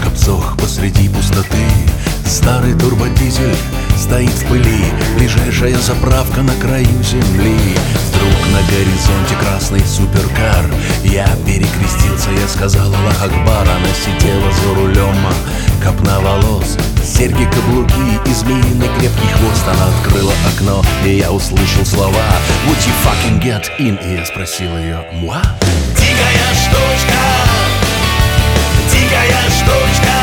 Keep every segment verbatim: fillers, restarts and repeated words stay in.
обсох посреди пустоты. Старый турбодизель стоит в пыли, ближайшая заправка на краю земли. Вдруг на горизонте красный суперкар. Я перекрестился, я сказал Аллах Акбар. Она сидела за рулем, копна волос, серьги, каблуки и змеиный крепкий хвост. Она открыла окно, и я услышал слова Would you fucking get in? И я спросил ее Муа? Дикая штучка, дикая штучка,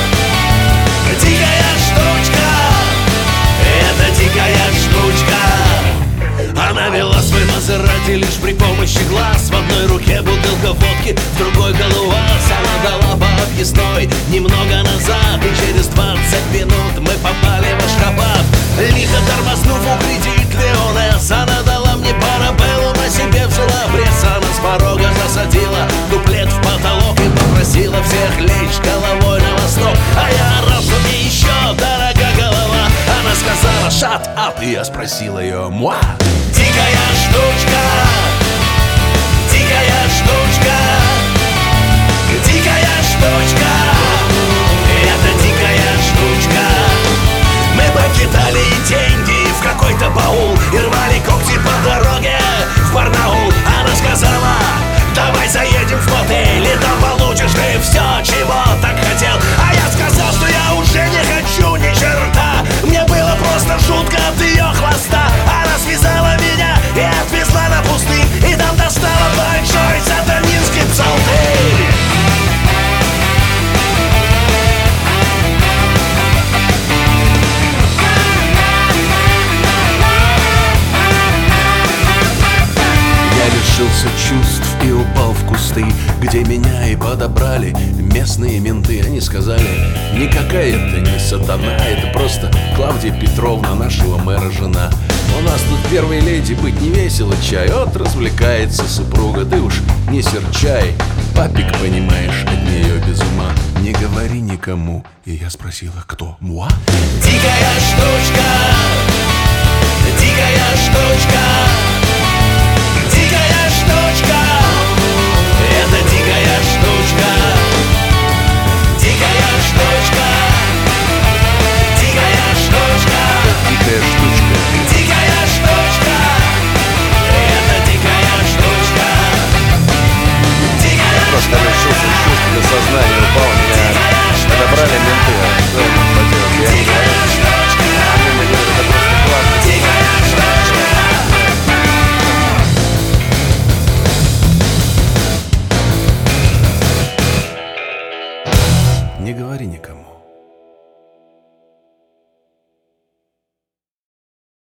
дикая штучка, это дикая штучка. Она вела свой Мазерати лишь при помощи глаз. В одной руке бутылка водки, в другой галуаз. Она дала по объездной немного назад, и через двадцать минут мы попали в Ашхабад. Лихо тормознув, упредить Леонес, она дала мне парабеллум, на себе взяла пресс. Она с порога засадила дуплет в потолок и попросила всех лечь головой на восток. А я орал, что мне еще дорога голова. Она сказала «shut up», и я спросил ее «муа?» Дикая штучка, дикая штучка, дикая штучка, это дикая штучка. Мы покидали и деньги в какой-то баул и рвали когти по дороге в Барнаул. Она сказала давай заедем в мотель, и там получишь ты все, чего так хотел. А я сказал, что я уже не хочу ни черта. Мне было просто жутко от ее хвоста. Она связала меня и отвезла на пустынь, и там достала большой сатанинский псалтырь. Лишился чувств и упал в кусты, где меня и подобрали местные менты. Они сказали, никакая это не сатана, это просто Клавдия Петровна, нашего мэра жена. У нас тут первой леди быть не весело, чай. Вот развлекается супруга, ты уж не серчай. Папик, понимаешь, от нее без ума. Не говори никому. И я спросила, кто? Муа? Дикая штучка, дикая штучка, дикая штучка, это дикая штучка, дикая штучка, дикая штучка, Дикая штучка. дикая штучка, это дикая штучка, дикая Я просто лишился чувств, до сознания упал, меня подобрали менты. А что я мог поделать? Я не знаю. Они мне говорят, это просто классно. Не говори никому.